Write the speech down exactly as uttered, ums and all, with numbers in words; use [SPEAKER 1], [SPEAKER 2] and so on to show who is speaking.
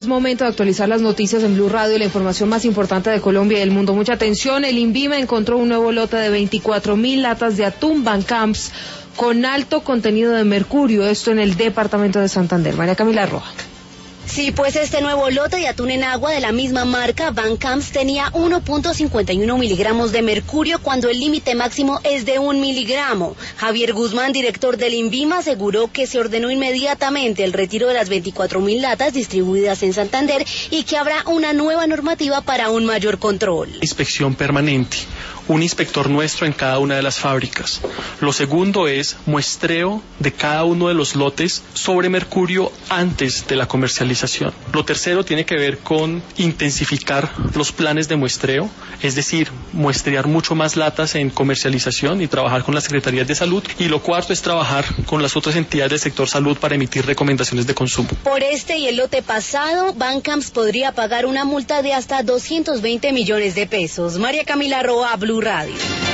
[SPEAKER 1] Es momento de actualizar las noticias en Blue Radio, la información más importante de Colombia y del mundo. Mucha atención, el INVIMA encontró un nuevo lote de veinticuatro mil latas de atún Bancamps con alto contenido de mercurio, esto en el departamento de Santander. María Camila Roja.
[SPEAKER 2] Sí, pues este nuevo lote de atún en agua de la misma marca, Bancamps, tenía uno punto cincuenta y uno miligramos de mercurio cuando el límite máximo es de un miligramo. Javier Guzmán, director del INVIMA, aseguró que se ordenó inmediatamente el retiro de las veinticuatro mil latas distribuidas en Santander y que habrá una nueva normativa para un mayor control.
[SPEAKER 3] Inspección permanente, un inspector nuestro en cada una de las fábricas. Lo segundo es muestreo de cada uno de los lotes sobre mercurio antes de la comercialización. Lo tercero tiene que ver con intensificar los planes de muestreo, es decir, muestrear mucho más latas en comercialización y trabajar con las secretarías de salud. Y lo cuarto es trabajar con las otras entidades del sector salud para emitir recomendaciones de consumo.
[SPEAKER 2] Por este y el lote pasado, Bancamps podría pagar una multa de hasta doscientos veinte millones de pesos. María Camila Roa, Blue Radio.